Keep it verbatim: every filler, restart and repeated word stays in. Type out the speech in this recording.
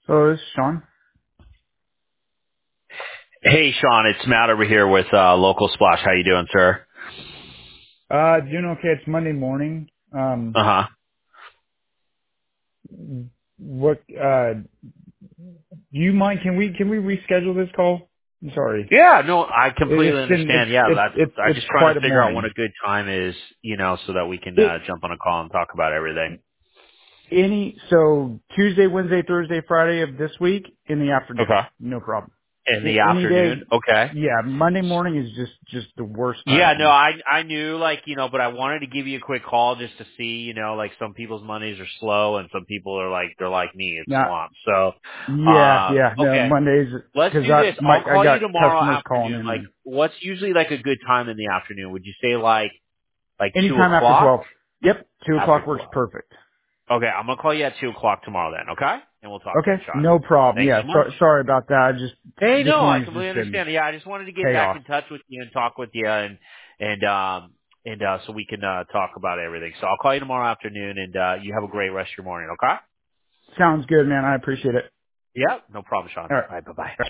Hello, this is Sean. Hey, Sean, it's Matt over here with uh, Local Splash. How you doing, sir? Uh, doing okay. It's Monday morning. Um, Uh huh. what, uh, do you mind, can we, can we reschedule this call? I'm sorry. Yeah, no, I It, completely it's been, it's, understand. Yeah, it's, that's. it's, I'm it's just trying quite to a figure out when morning. a good time is, you know, so that we can It, uh, jump on a call and talk about everything. any, so Tuesday, Wednesday, Thursday, Friday of this week in the afternoon. Okay. No problem. In the A- any afternoon. day. Okay. Yeah, Monday morning is just, just the worst time Yeah, for no, me. I I knew like you know, but I wanted to give you a quick call just to see, you know, like some people's Mondays are slow and some people are like they're like me, it's Now, swamped. So, yeah, um, yeah, no, okay. Mondays, Let's cause do I, this. my, I'll I call you got tomorrow customers calling afternoon. in Like, and what's usually like a good time in the afternoon? Would you say like like two anytime after o'clock? twelve. Yep, two After o'clock works twelve. perfect. Okay, I'm gonna call you at two o'clock tomorrow then. Okay, and we'll talk then, Okay, Sean. no problem. Thanks Yeah, so much. so, sorry about that. I just Hey, this no, I morning's completely just been understand. Yeah, I just wanted to get back chaos. in touch with you and talk with you and and um and uh so we can uh talk about everything. So I'll call you tomorrow afternoon and uh you have a great rest of your morning. Okay? Sounds good, man. I appreciate it. Yeah, no problem, Sean. All All right, bye bye. right.